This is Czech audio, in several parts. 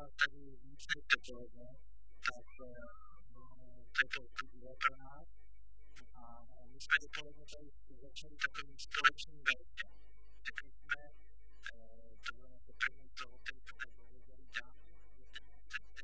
vás tady víc dopoledne, tak to je to uklidilo pro nás. A my jsme dopoledne tady začali takovým společným velikem. Řekli jsme, to bylo jako první toho, který jsme tady pověděli dám, že ten před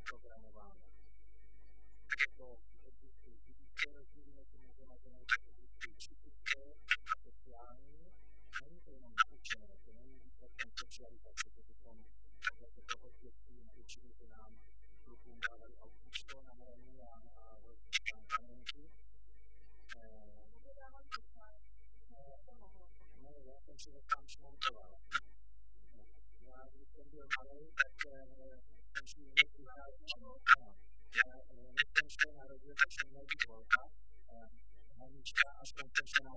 naprogramováno. Tak jako existují fyzické rozdíly mezi mužem a ženou, tak existují psychické a sociální. A není to jenom naučené, to není výsledkem socializace, že bychom takhle se toho dětství naučili, že nám klukům dávali autíčko na hraní a panenky. No, já jsem si ho tam smontoval. Já, když jsem byl malý, tak jsem si měl vyhrál než jsem se narodil, tak jsem měl být holka. Hanička, aspoň jsem se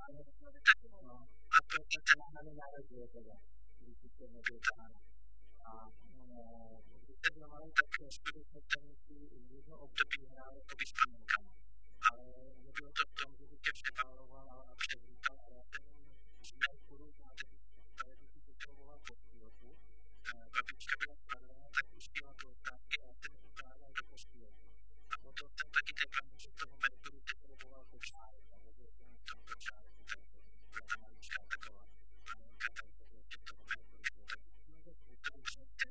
narodil teda, když jsem nebyl tam. A když jsem byl malý, tak skutečně jsem si jedno období hrál jako by s panenkama. Ale nebylo to v tom, že bych tě přepáloval a převřítal, ale já jsem z mého půdu si potřeboval postýlku. Babička byla skladná, tak pustila do otázky a já jsem ukládal do postýlku. A potom jsem taky těkal, že toho metodu potřeboval kočárek, takže jsem tam kočárek, takže byla ta maličká taková panenka, takže ještě toho metodu. Tak to už jsem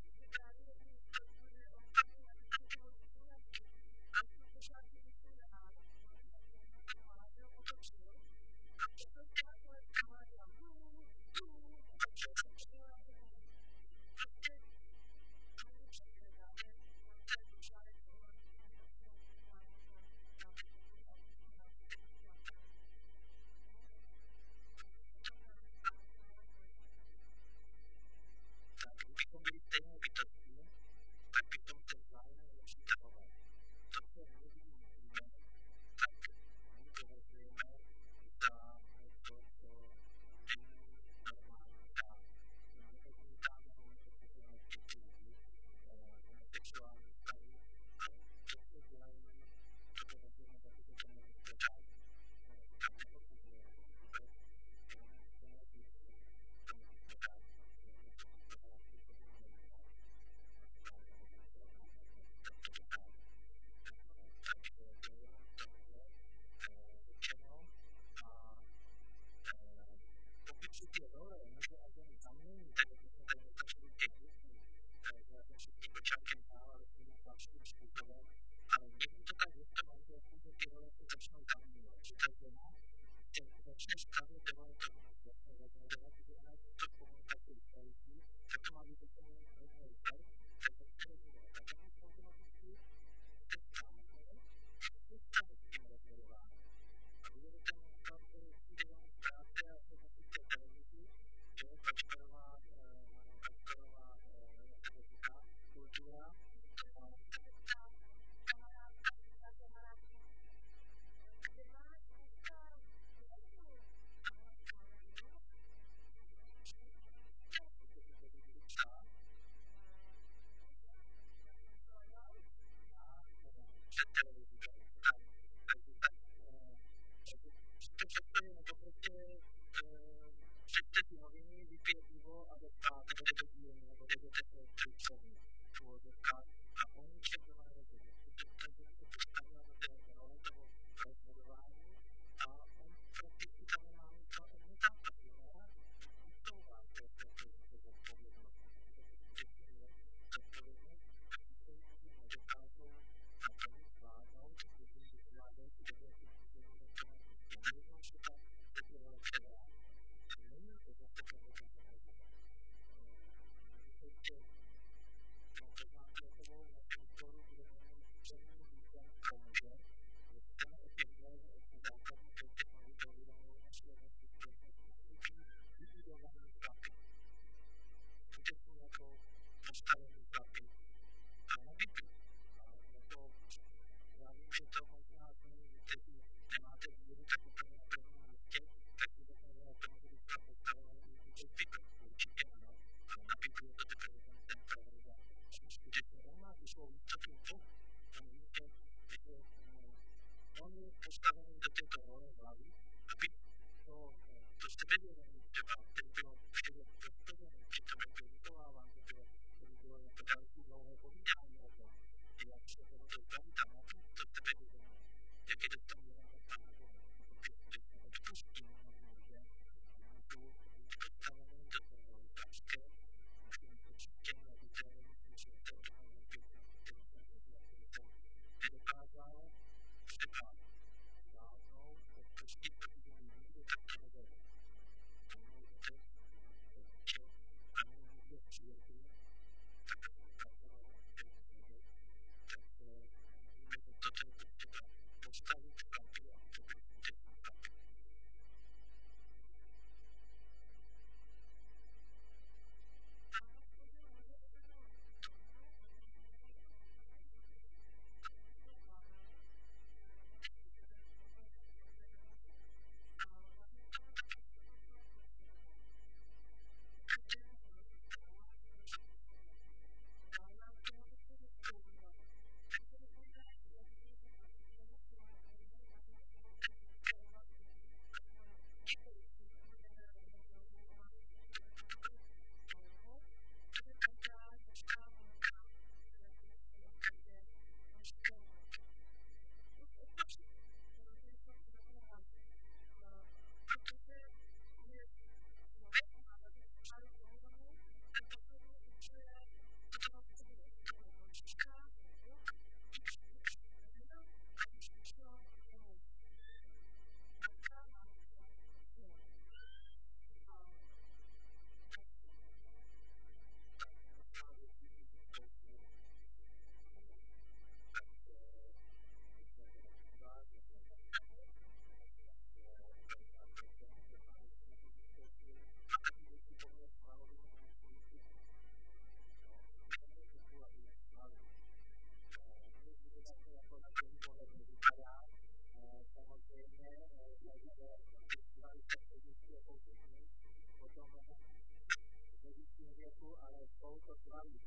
trošku, ale jsou to svaly.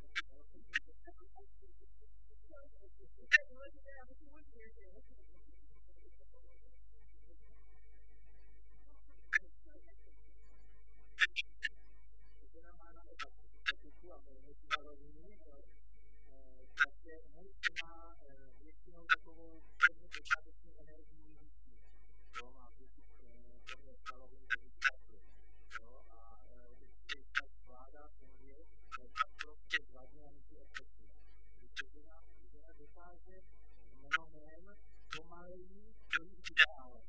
Žena má na etiku a velmi svalový, takže muž má většinou takovou první počáteční energii vyšší. Jo, má prvně svalový, takže času. Jo, a určitě ta zvládá pohodě, ale pak prostě zvládne a musí efektivně. Protože žena dokáže mnohem pomaleji dojít k ideále.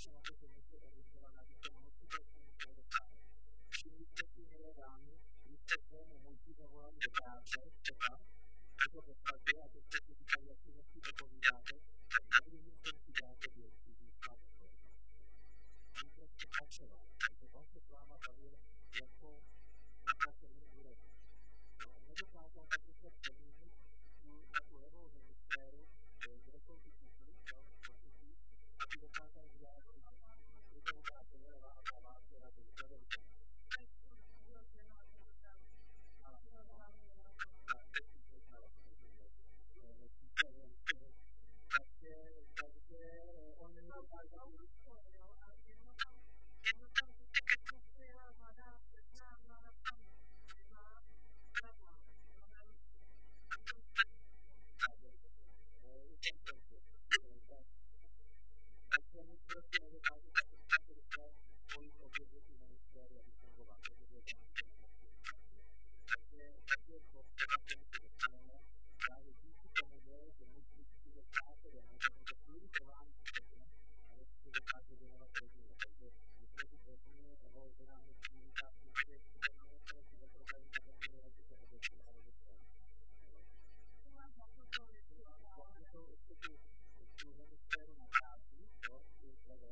se na to, že musí orientovat na to motivační dosáhnout. Všimněte si milé dámy, když jste svému muži zavolali do práce, třeba, nebo do svatby, a teď jste si říkali, jak si hezky to povídáte, tak na druhým konci dáte věci, získáte člověka. On prostě pracoval, takže on se s váma bavil jako na pracovním úrovni. On nedokázal tak rychle přeměnit na tu levou hemisféru, kde jsou ty city, pocity, aby dokázal vyjádřit, že to ukáže levá a pravá sféra, že to je takže on nedokázal takže my prostě nedokážeme tak rychle spojit obě dvě ty hemisféry, aby fungoval. Takže je potřeba k tomu se dostaneme právě díky tomu, že musí přijde práce domů, takže to chvíli trvá všechno, ale si dokáže věnovat rodině. Takže když se ty rodině nebo že nám chvíli dá příště, že máme které si zaprodají, tak on věnovat si se odečí a odečí. Vlastně jsou ještě tu hemisféru na práci, tu levou,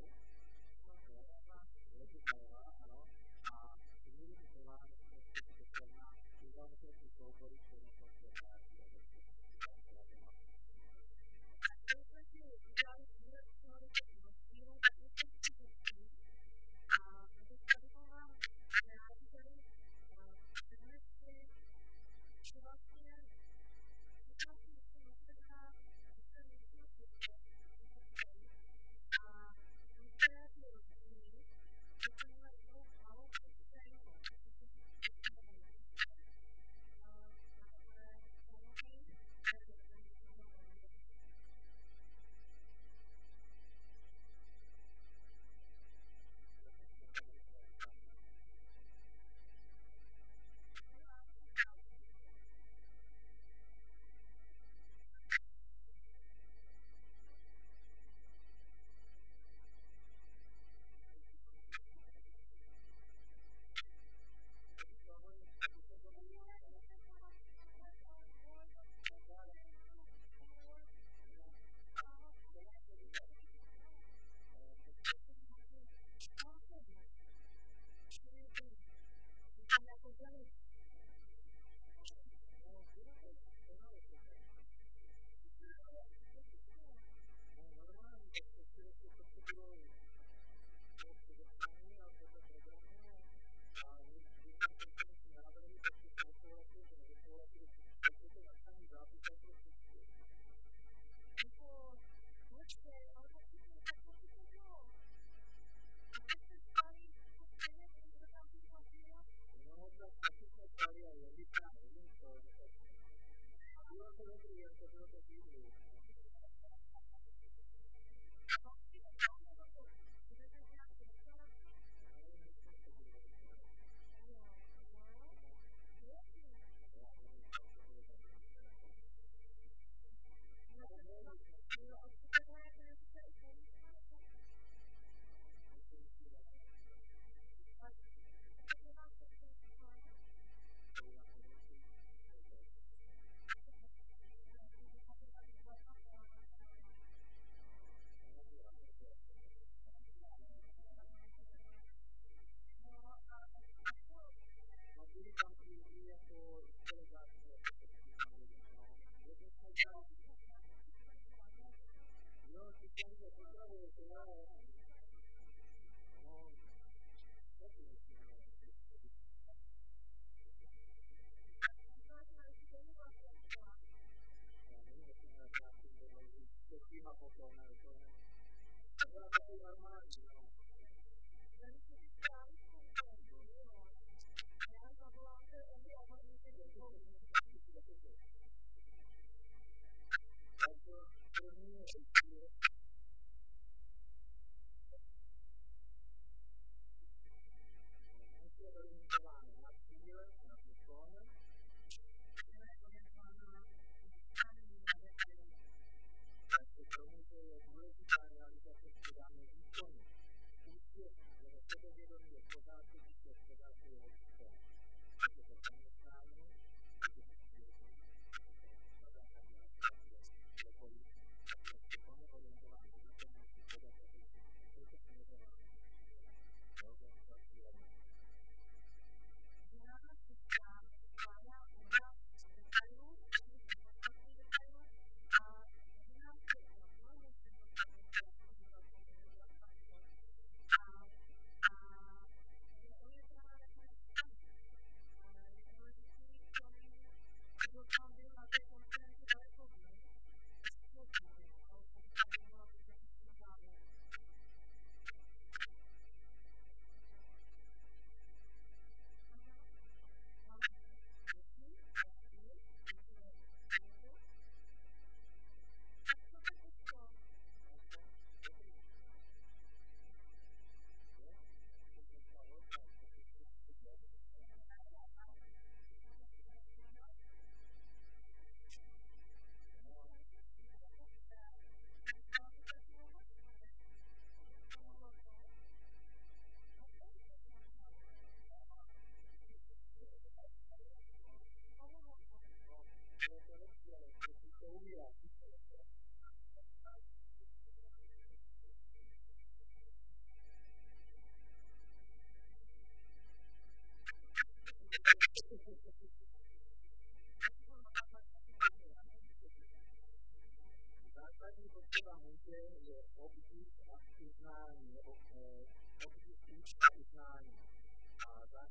letu pravá, ano, a chvíli mi trvá, než prostě se dostavná, uděláte ty soubory, které jsou v té práci a odečí.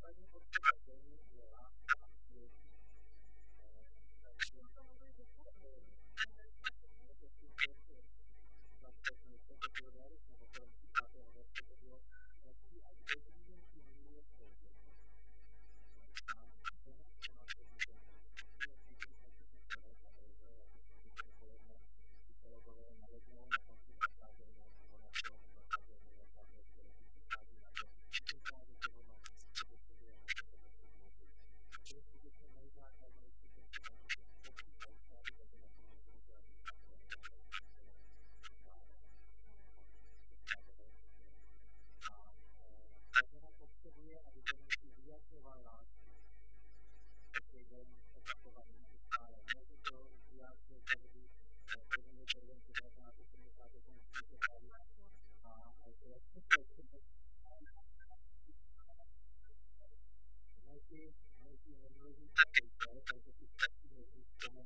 základní potřeba ženy je láska a světí. Takže to jsou věci, co to bylo dali, nebo kolem 30. roku to bylo lepší a každým tím miluje soudě. A žena třeba se může psychologové naveznou na konci zacházení nebo na všeho zacházení přichází na to, že ukáže to ono, co potřebuje a co potřebuje. A to je skutečně nejzákladnější potřeba, pokud ta ukáže, tak je na tom neudělat ta žena potřebuje, aby ten muž vyjadřoval lásku. Takže den opakovaný stále. Může to vyjádřit tehdy první červenci 1978 a to je super. Nejsi nemluví taky to, takže si stačí neříct tomu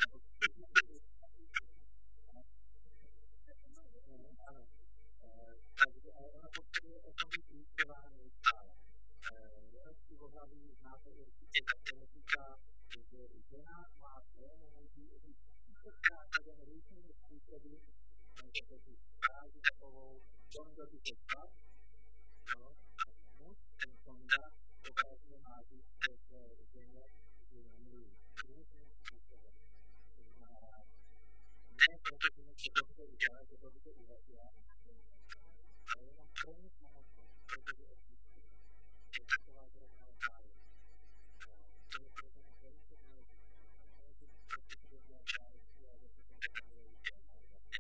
takže ona potřebuje o tom být ujišťována neustále. Lepší ohlaví znáte určitě také říká, že žena má své momenty tisíckrát také různými způsoby, takže to si správně takovou sonda tu se spad, a muž ten sonda obrazně má říct té své ženě, že ji milují. Různým způsobem. To znamená, ne proto, že něco dobře udělá, že dobře uvažuje, ale jenom pro ní samotnou, protože existuje. Je taková zrovna káje. To je pro ženu velice důležité. Ale že prostě to dělá části a že se to takové udělá.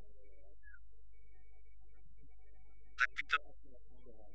Tak by to asi nefungovalo.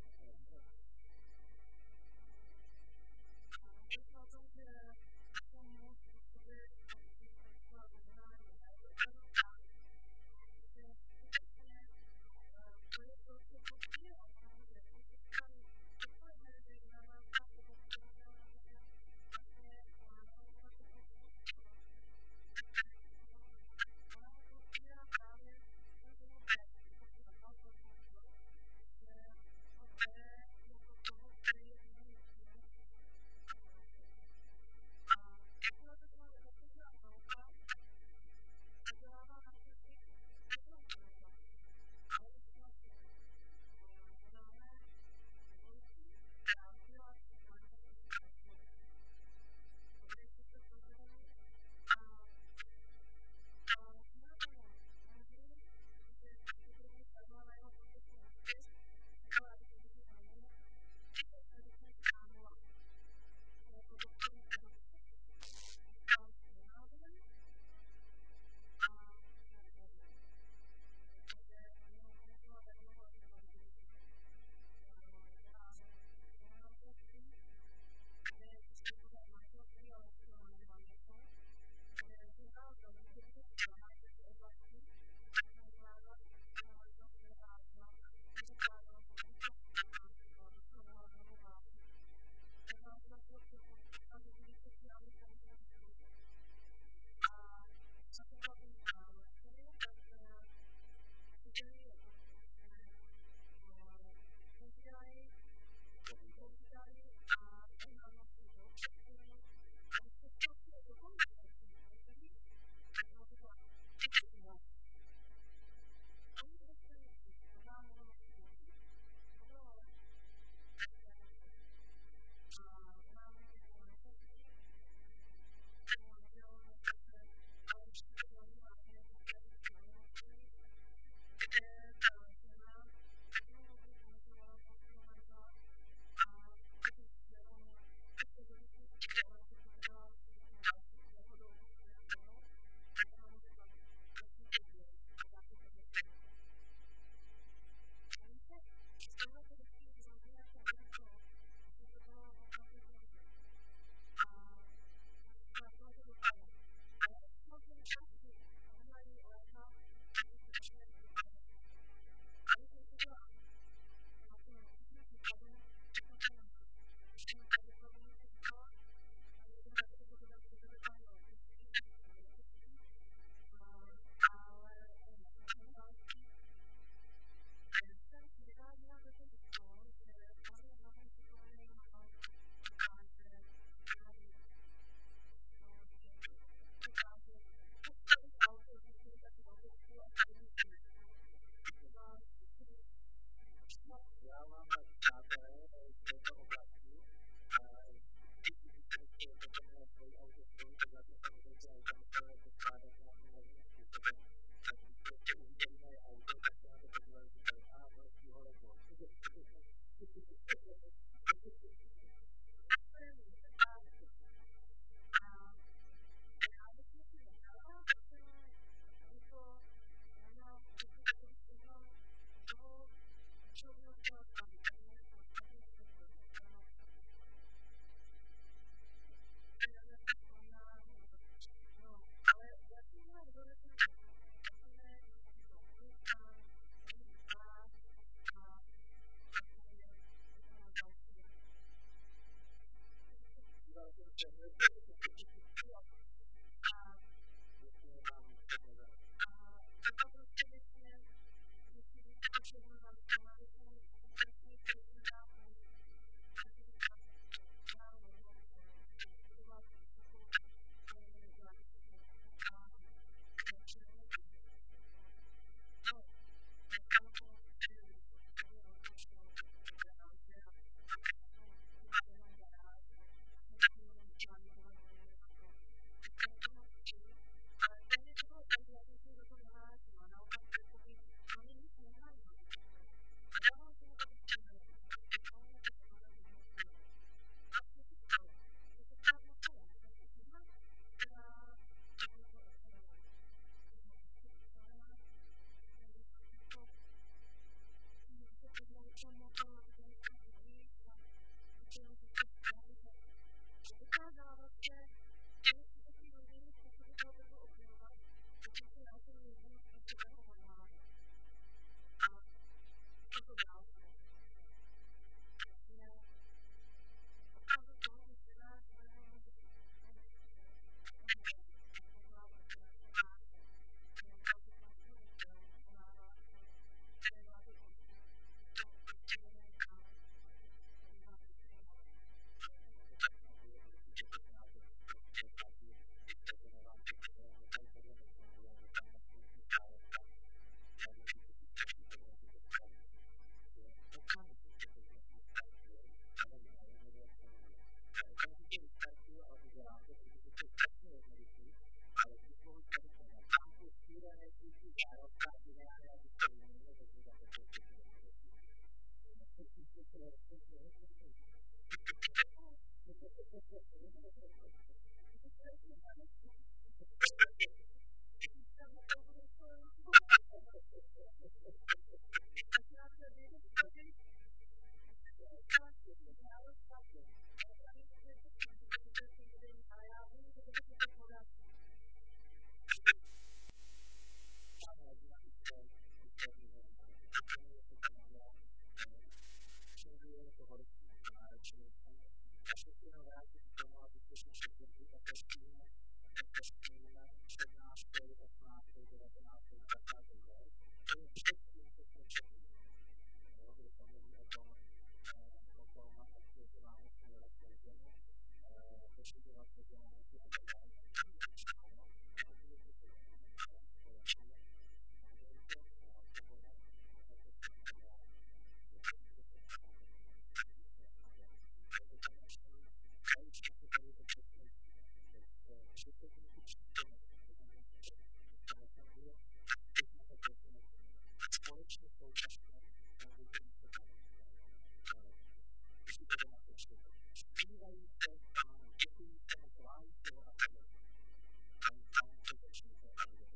že to je něco přítomné, to funguje aktivně obecně a společně současně funguje něco dál. Myslíte na to, že zpívajte, děkujte, chválíte a tak dále. Tam to začnete a bude.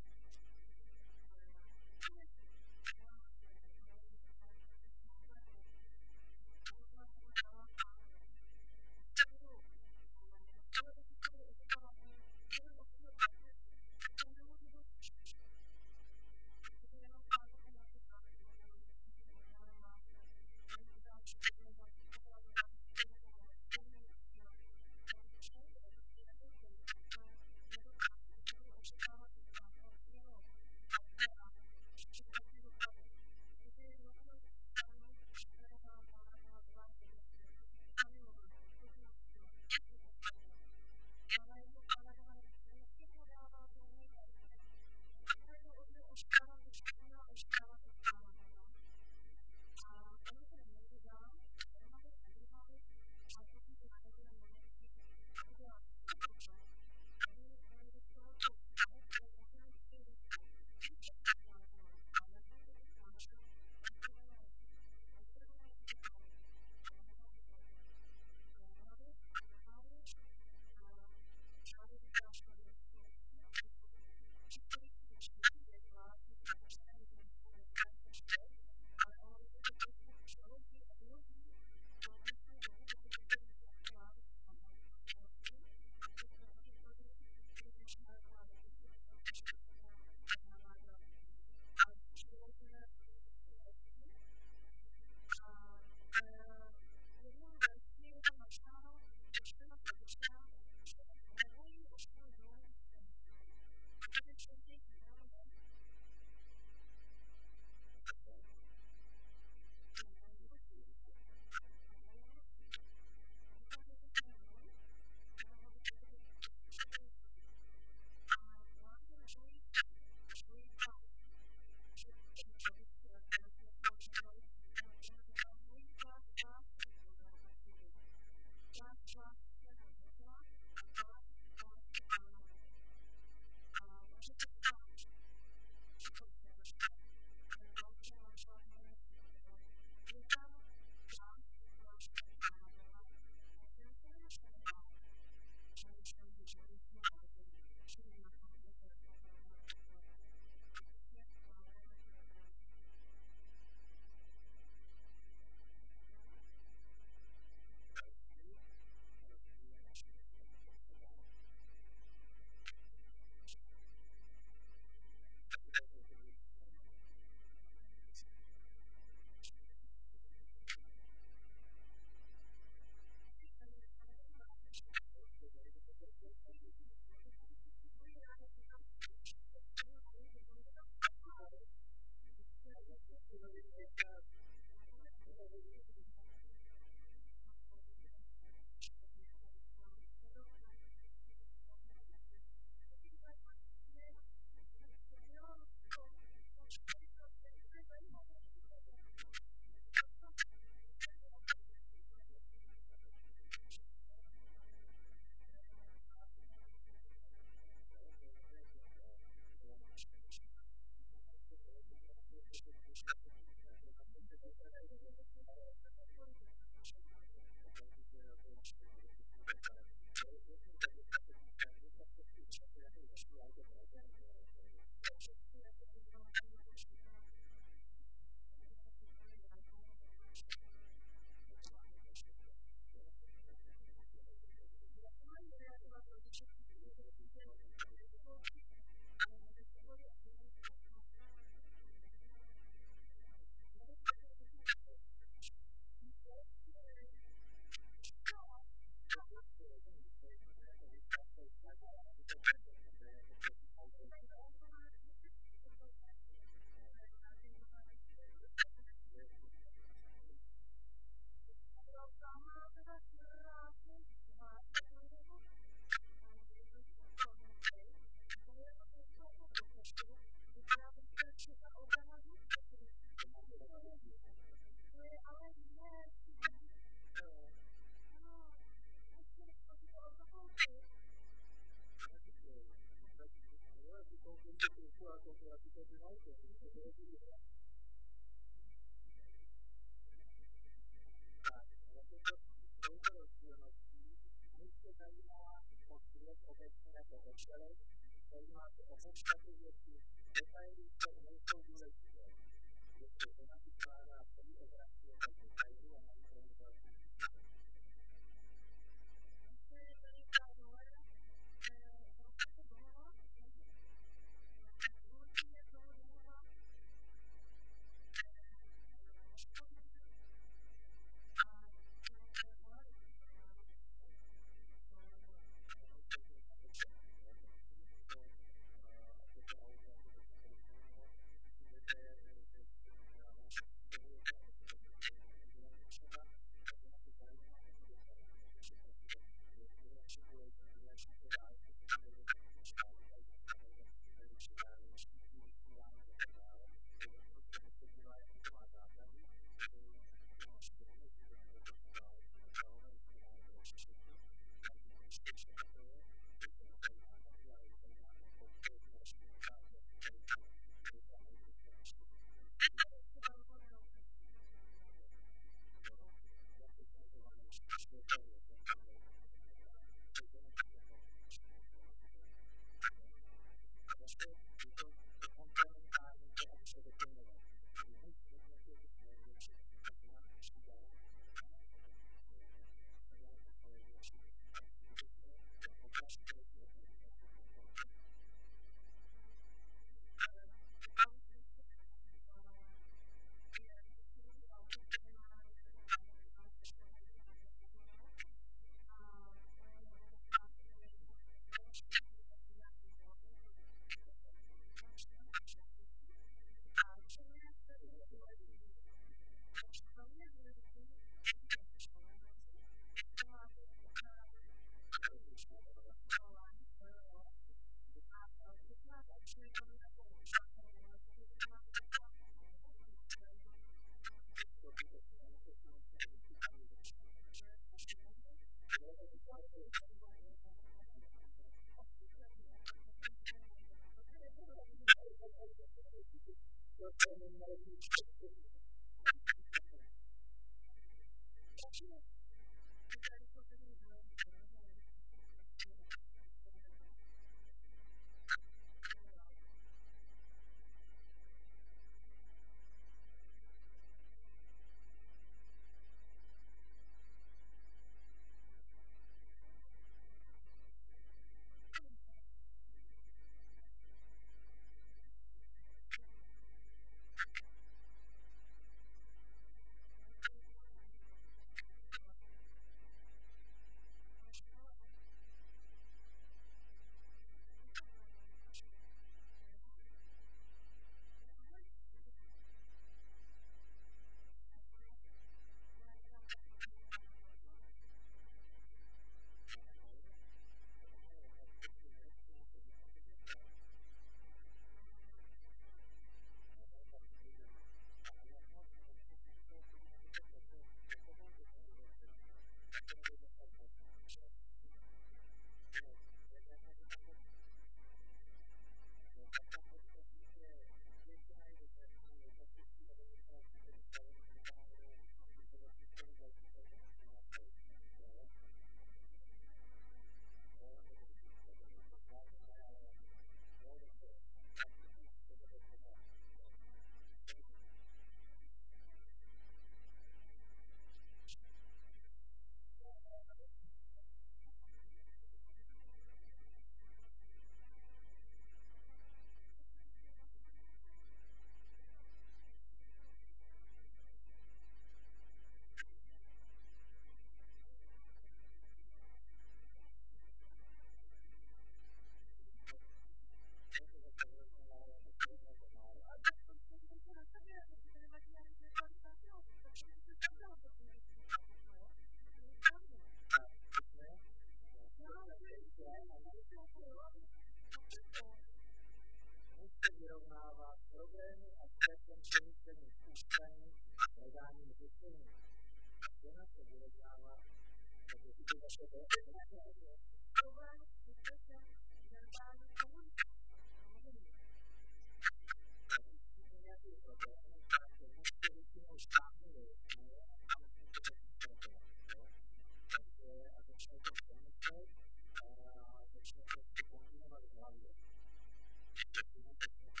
stáhnuli, a musím to tak interpretovat. Takže a začne to přemýšlet a začne to kombinovat v hlavě. Je to jiný techniky.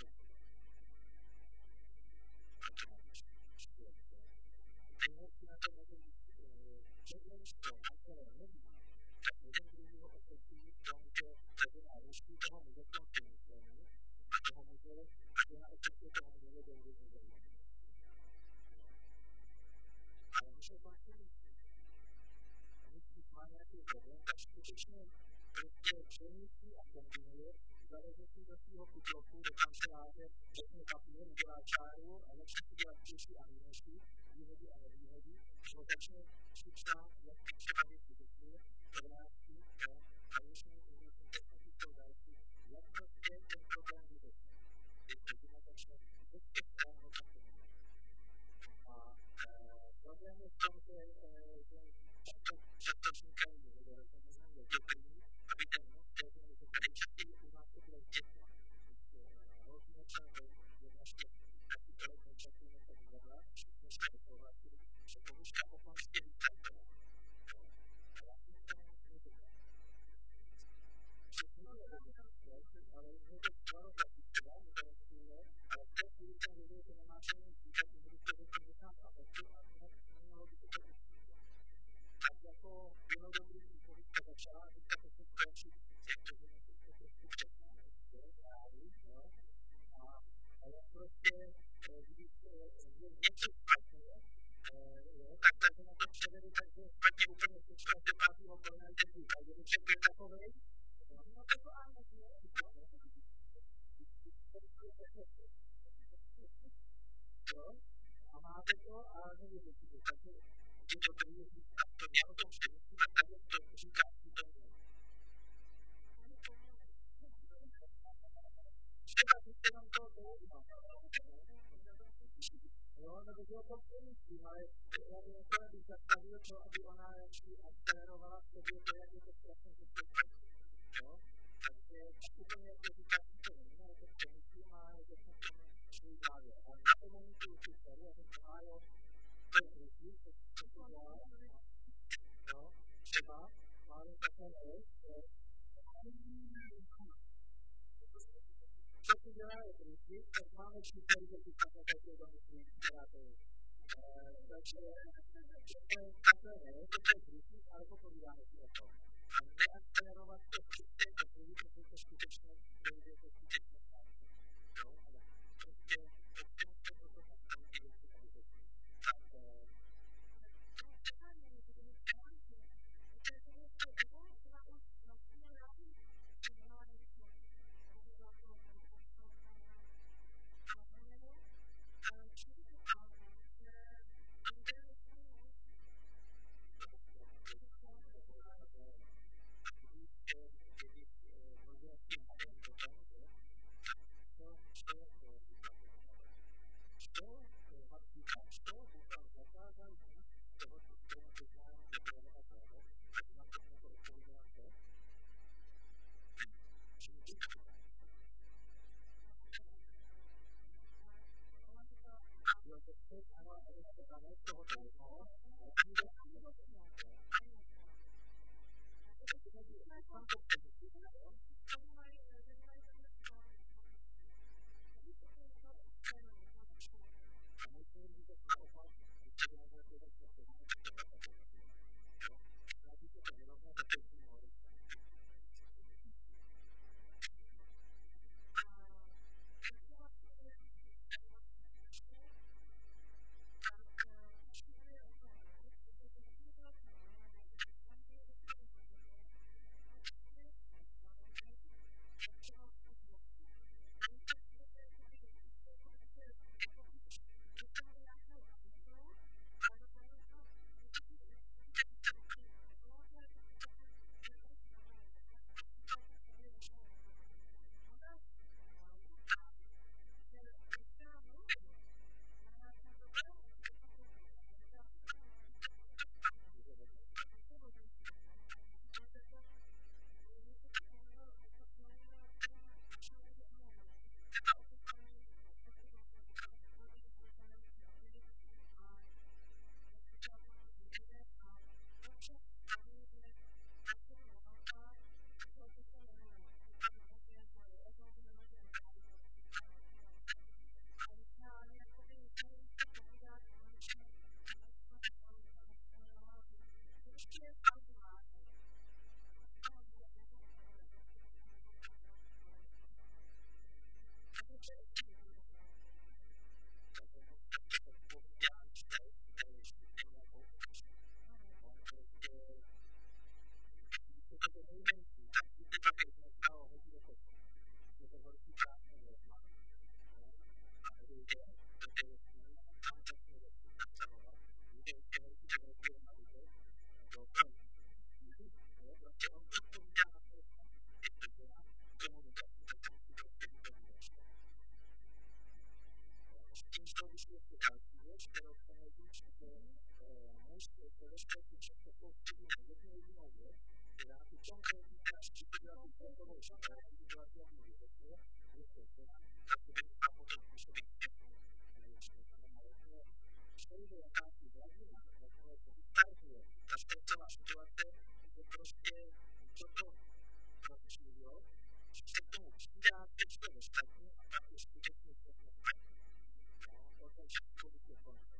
A to mám skvělé. Nejlepší na to může být, že když to náklad neví, tak jeden druhýho otočí v tom, že tady na ruští toho může v tom přemýšlení a toho může, a že na otočí toho může dojít do zajímavý. Ale když je konflikty, a když má nějaký problém, tak skutečně prostě přemýšlí a kombinuje, zaveze si do svého kutloku, do tam se váže, řekne papír, udělá čáru a začne si dělat plusy a minusy, výhody a nevýhody, že začne si psát, jak ty třeba věci vyšly, podrázky, a když mi různý techniky jsou další, jak prostě ten problém vyřešit. Když to začne vždycky stát ho tam kombinovat. A problém je v tom, že často vznikají nedorozumění, je dobrý, aby ten mozek, že tady častěji u nás to bylo dětma. Holky něco jedna z těch taky kolegů častěji něco vyvedla, všichni jsme souhlasili, že poruška okolnosti vystartovala. A já jsem tam nevěděl. Všechno je ale mě to stalo taky třeba, mě to nechvíle, ale v té chvíli jsem věděl, že nemá se nic týkat, že když to řekl někam a očil a nemělo by to být. Tak jako bylo dobrý, když poruška začala, a teďka to se zkouší, jak to bude to trošku přesnáme, ale prostě, když je něco špatně, tak se na to převede, takže špatně úplně slyšel se pátýho kolena dětí. A když je takovej, no tak to ano, a máte to a nevědět to. Takže je dobrý říct, a to mě o tom přemýšlím, a tak to říká si to mě. Třeba když jenom to dohodno. Jo, nebo že o tom přemýšlím, ale já bych nechtěla bych zastavil to, aby ona jaksi akcelerovala v sobě to, jak je to strašně zastoupají. Jo? Takže úplně jak to říká si to není, ale to přemýšlím a je to svůj závěr. A na to není tu historii, a to znamená, jo, to je druhý, co se dělá. Jo, třeba, máme takové co si dělají průzvy, tak máme příklady, že si tam každý domyslí, která to je. Takže takhle ne, to je průzvy, ale popovídáme si o tom. A neakcelerovat to prostě takový, protože to skutečně dojde do skutečně stále. Jo, ale prostě občas to nastaví, když si to vyřeší. Tak respectu všetko postupne jednu jedinou vec, teda tú konkrétnu situáciu celkovou situáciu vyšetruje, a potom pôsobí přijde jakási hladina, jakmile se vystartuje ta stresová situace, že prostě toto rozšířilo, že se k tomu přidá všechno ostatní a pak už skutečně všechno platí. No, o tom všechno by se konalo.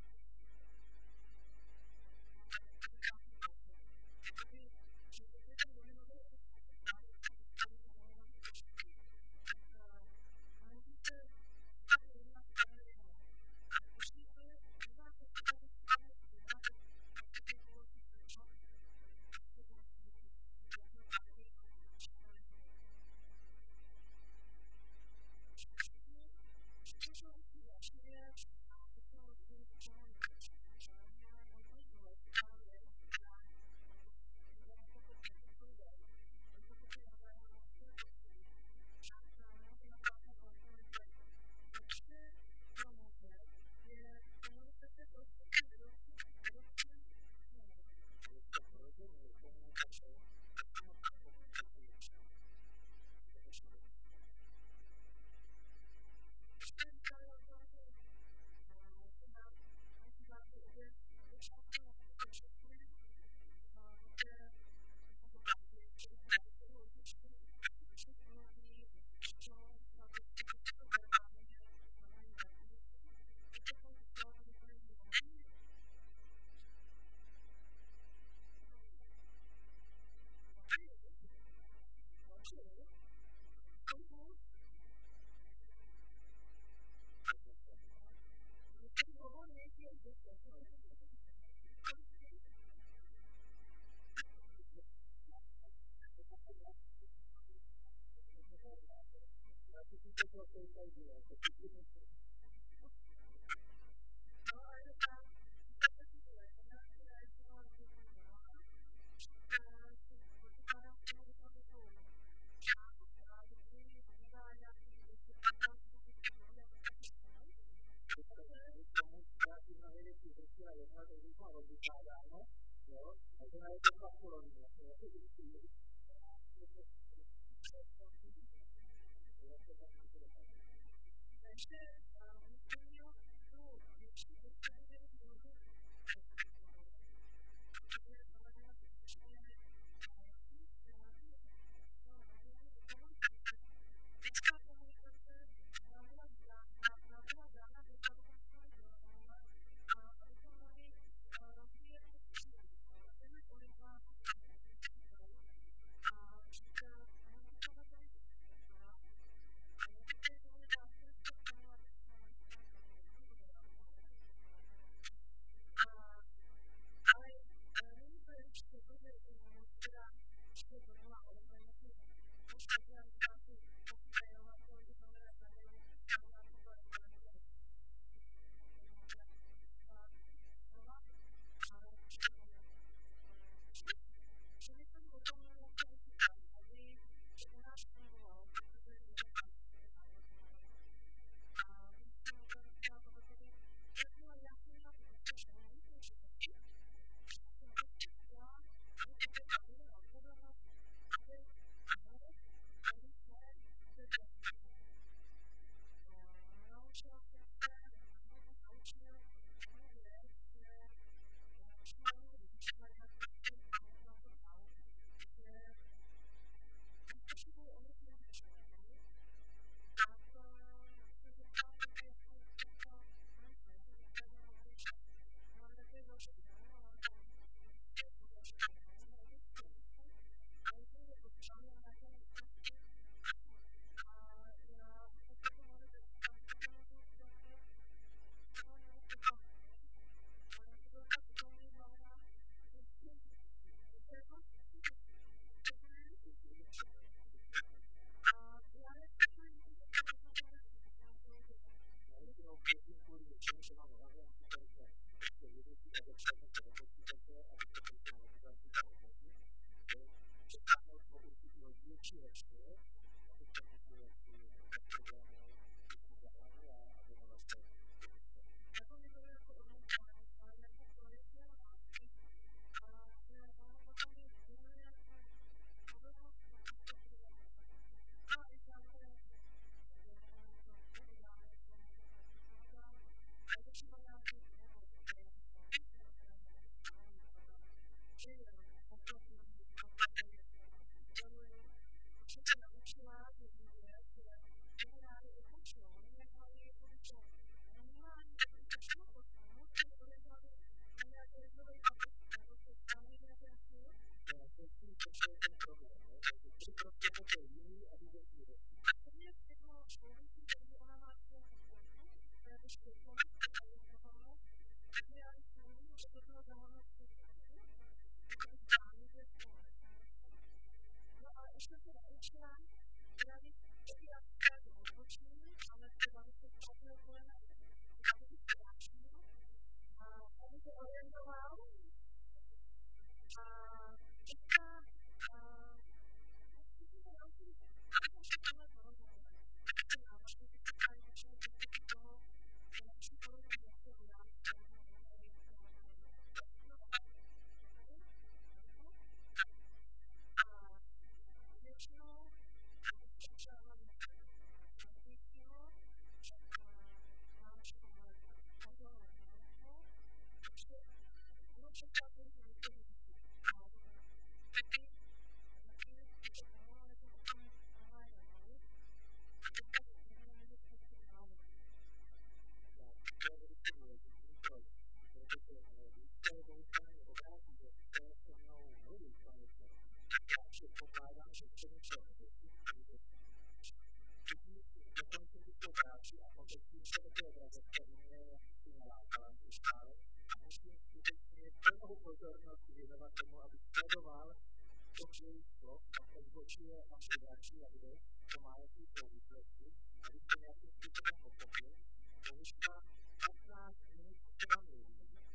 věnovat tomu, aby sledoval to, co je slov, kam to zbočuje a převrací a kde to má jaký souvislosti, aby to nějakým způsobem pochopil. Používá 15 minut třeba mluví,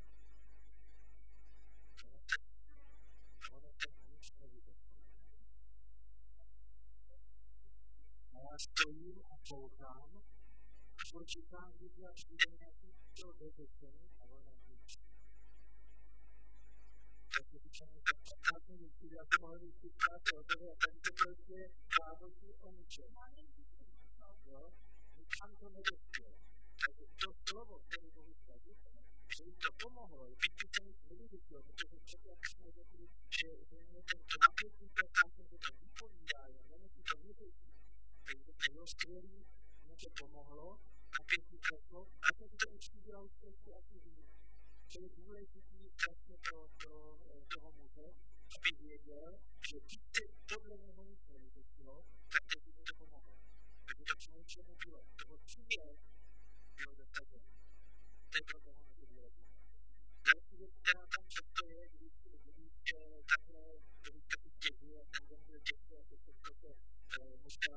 a ono se nic nevyřeší. A já stojím a koukám a počítám, když já přijde nějaký to dořešení a ono nic. Takže když jsem tak 15 minut, já to mohl vypítat o tebe a tady to prostě klábocí o ničem. Jo? Nikam to nedospěl. Takže to slovo, které Bohuslav říká, že jim to pomohlo, byť by to nic nevyřešilo, protože třeba jak jsme řekli, že mě tento napětí procentů, že to vypovídá, já nevím, si to vyřeší. Takže to bylo skvělý, mě to pomohlo, napětí kleslo, a to by to určitě dělal ještě asi víc. Co je důležitý vlastně pro toho muže, aby věděl, že když se podle něho nic nevyřešilo, tak teď by to pomohlo. Takže to k něčemu bylo. Toho cíle bylo dosaženo. To je pro toho muže důležité. Další věc, která tam často je, když takhle to stěžuje, a ten den byl těžký, a to všechno se musela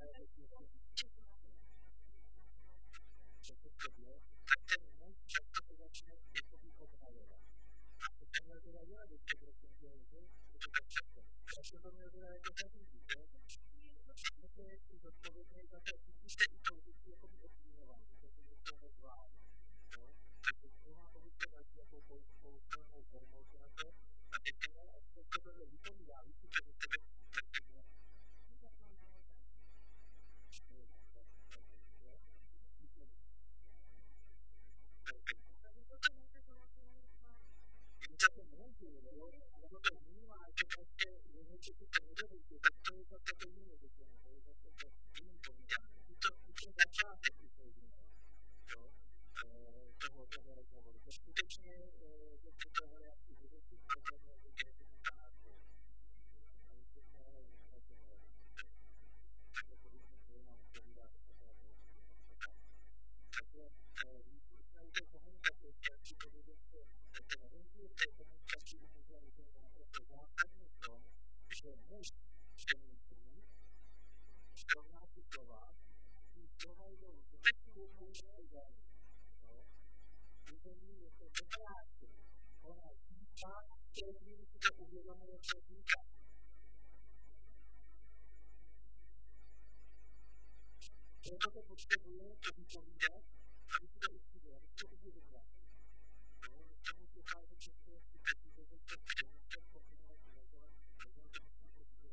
co to bylo, tak ten muž často to začne jakoby obhajovat. A to jsem měl teda dělat, když jsem dělal, že je to tak často. Já jsem to měl dělat jako tak říct, že? Všechno to je zodpovědné za to, když jste i to vždycky jakoby obvinovali, protože to nezvládne. Takže druhá pohodka další jako poustavenou formou na to, a teďka měl, a to tohle vypovídá, víš, že to tebe tak mě. Když to můžu, nebo to vnímá, že prostě je něco, co to nedovíte, tak to je zase to jiné řečeno, to je zase to jiný povídání. Už je začátek toho rozhovoru. To skutečně je to tohle asi vyřešit, protože je to kritikářů. A je to tohle rozhovoru. Takže to bych jenom povídat o toho. Takže když jsme u té komunikace, chtěl si povědět, že ten rozdíl v té komunikaci může být naprosto zásadní v tom, že muž přemýšlí, zrovna si slova, ty slova jdou z řeckého muže a zájmu. Území je to vypráci. Ona říká, že chvíli si to uvědomuje, co říká. Proto to potřebuje to vypovídat, aby si to uvědomil, aby si to uvědomil. K tomu dokáže často si představit, že to přemýšlet, pochybovat, uvažovat, takže to musí prostě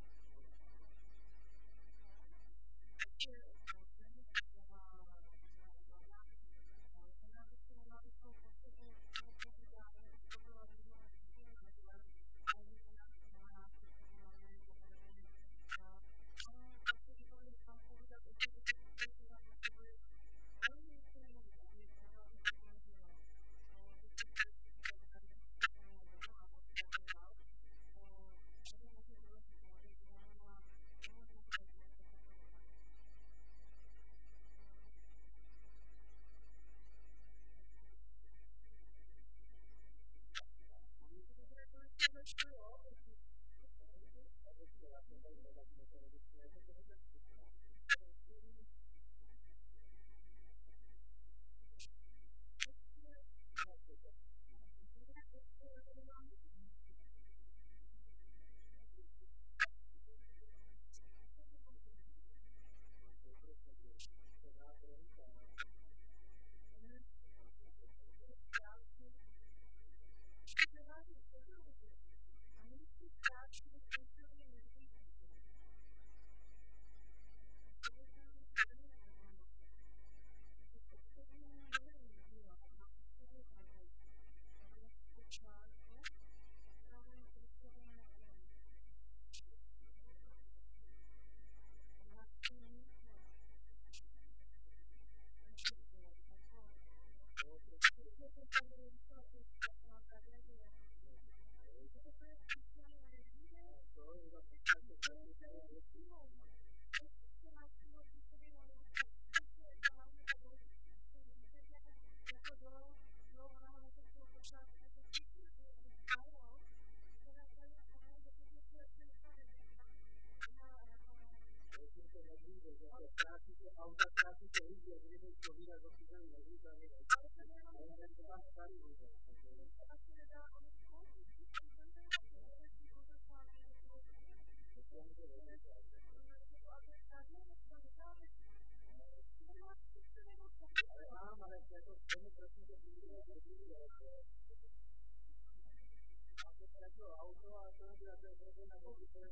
ztrácíte auta, ztrácíte lidi, a když budete povídat o tom, že nezvítaný, ale ten to tam starý bude. Ale mám, ale jako tomu prosím tě, máte jako auto a to nebude zrobit na vodu, to je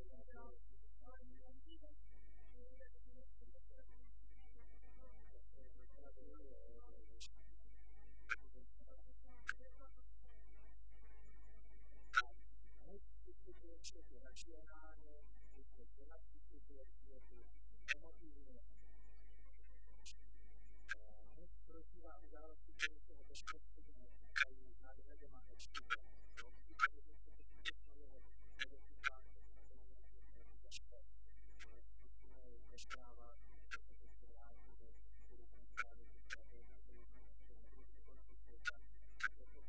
racionálně, emotivně. Prožívá události, které se ho bezprostředně týkají národněma odstupem. V případě, že se to nového nedotýká, rozpráva, jako to se reálně, že budu tam právě vyprávět na to, že se konfliktuje tak, jako to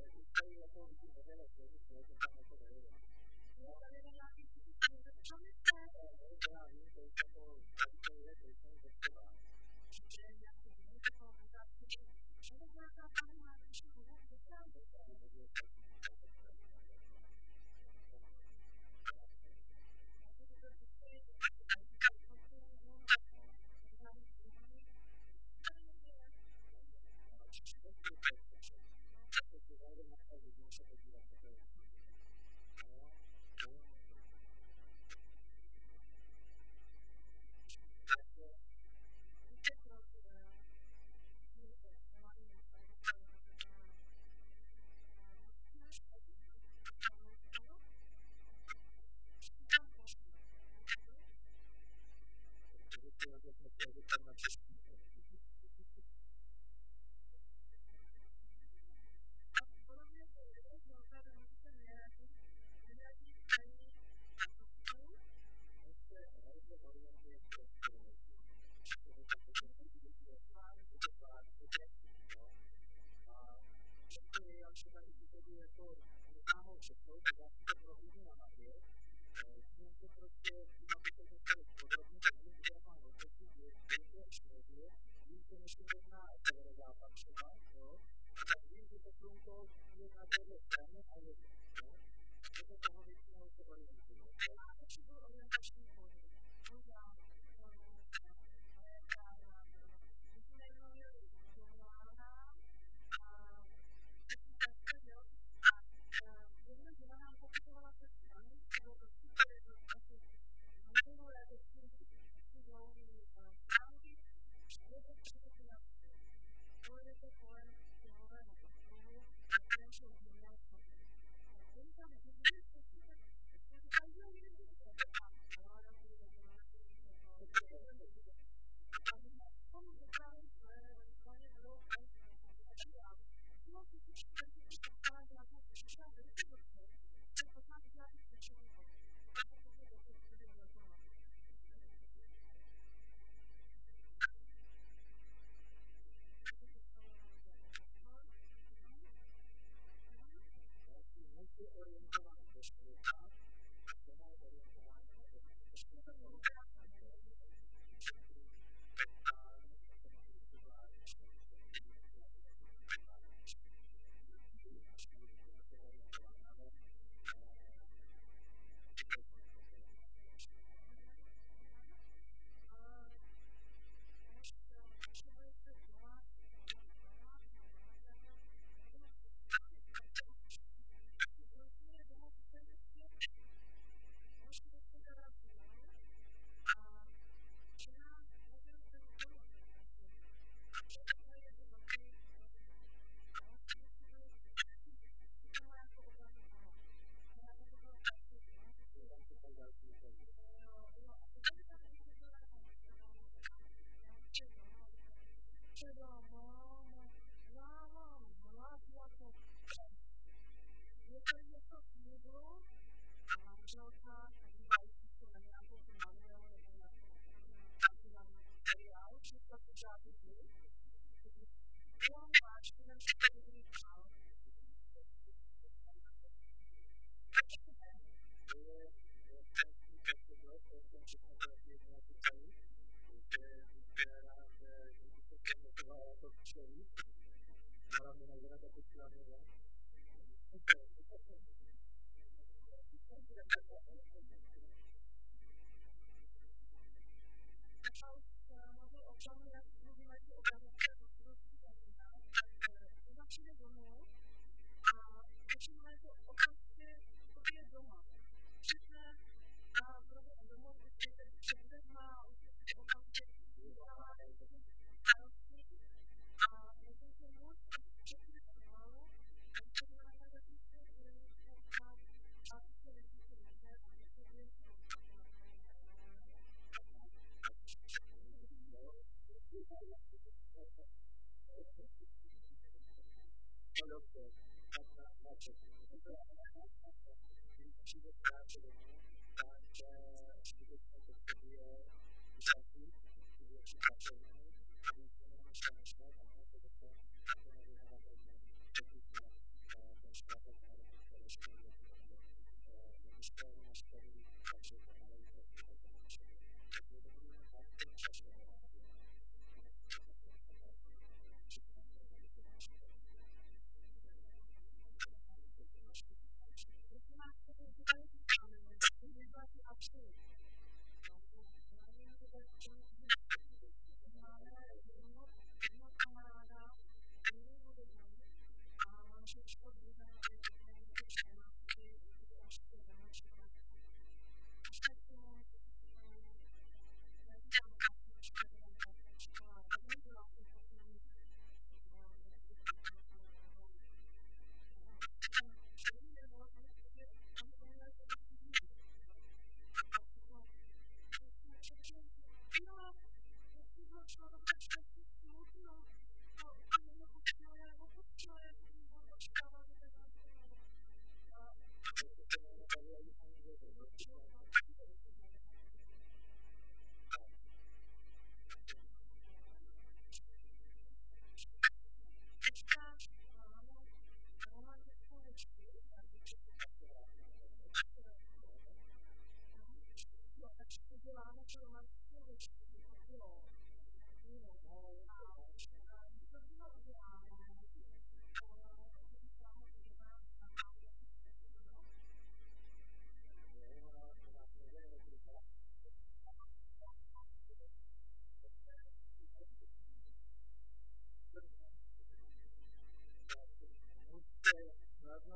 tady jako vidím vedle světu, že to tam jako nejde. Já tady nějaký co myslíte? Já vím, to je jako, tady to je, to jsem potřeba. Že nějaký vidíte jako otázky, že to bude ta paní má ještě vůbec vytrávět.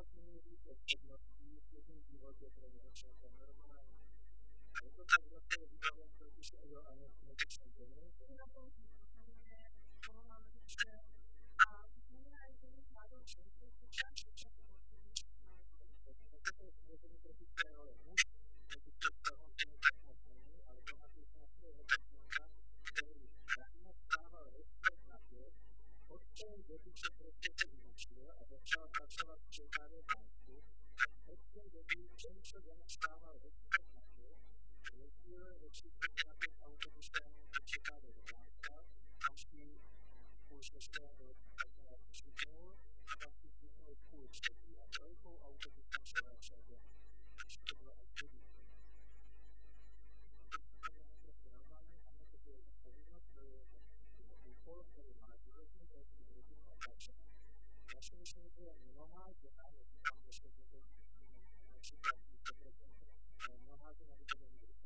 samotný osobností v tom životě pro něho celkem normální. A je to tak zase výbavem, protože ani skutečně to není. Se prostě teď naučil a začal pracovat v Chicago banku, tak od té doby jsem se stával expert na to, a jezdil ve 4 autobusem do Chicago do Banka, tam si půl šestého takhle vstupnul a tam si vstupnul půl třetí a trojkou autobusem se vracel domů. Takže to bylo až druhý. To znamená, že to je normálně, a to je povinnost, to je úkol, který má životní, to je rodinu a práce. Já si myslím, že je mnohá žena, tam ještě to například 100%, ale mnohá žena by to nevyšla.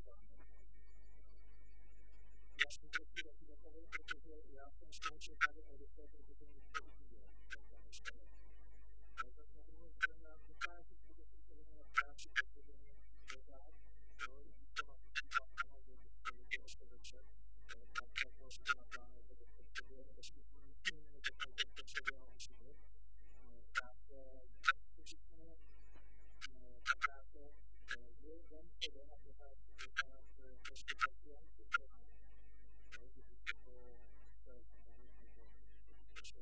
Já jsem trošku taky takový, protože já jsem z toho Chicago odešel, protože mi to udělal. Ale zase na druhou stranu já dokážu skutečně to na práci, protože mě pořád, jo, když to mám že to lidi osvědčet, tak jako si to naplánovat, že potřebujeme dostupný tím, že tam teď potřebujeme život, tak skutečně ta práce je jen to den a dělat prostě pacientů, takže jako to je samozřejmě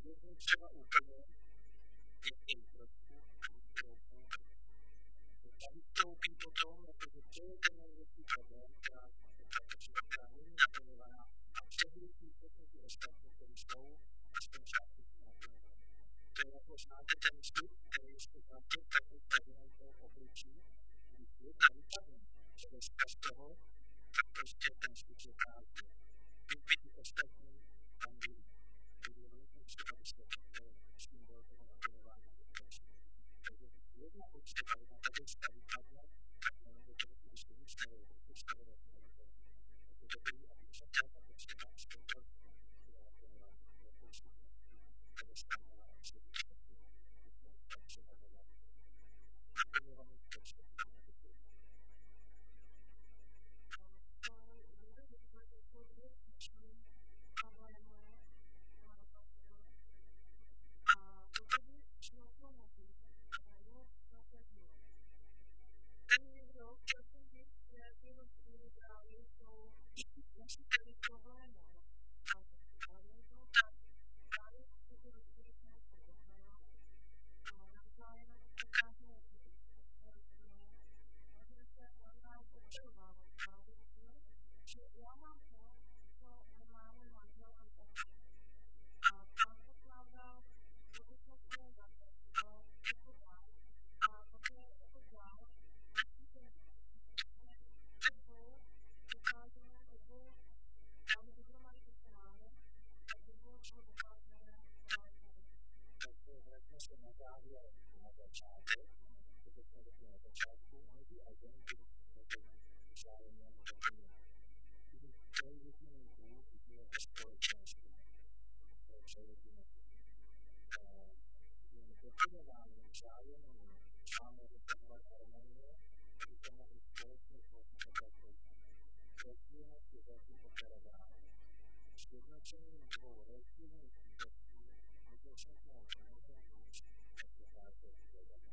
Není třeba úplně některý trošku a některou půlku. A vystoupí potom, protože to je ten největší problém, která není naplňovaná a přehlíží všechny ty ostatní, které jsou aspoň částečně naplňované. To je jako znáte ten vstup, který ještě znáte, tak je stavěný toho obličí, když jedna vypadne, to je zkaz toho, tak prostě ten vstup je prázdný. Kdyby ty ostatní tam byli. Byli velmi třeba vysvětlit, to je symbol toho naplňování. Takže jedna potřeba, jedna ta deska vypadne, tak nemůže to když to nic nevejde, to stavilo se na to. Je dobrý, aby začal ta potřeba s tou trošku, která naplňování, jakou schopností ta deska měla absolutně třeba dělat. Naplňovaný potřeb tam nebyl. Se na závěr na začátek, protože jsme řekli na začátku, muži a ženy byli vzájemně doplněni. Čili to je jediný Bůh, je ve společenství. To je jediný. Tím doplňováním vzájemným máme dosahovat harmonie, aby to mohli společně tvořit obrazovky. Rozdílnost je velký pokládání. Sjednocením dvou rozdílných bytostí může vzniknout mnohem víc, než dokáže dodat.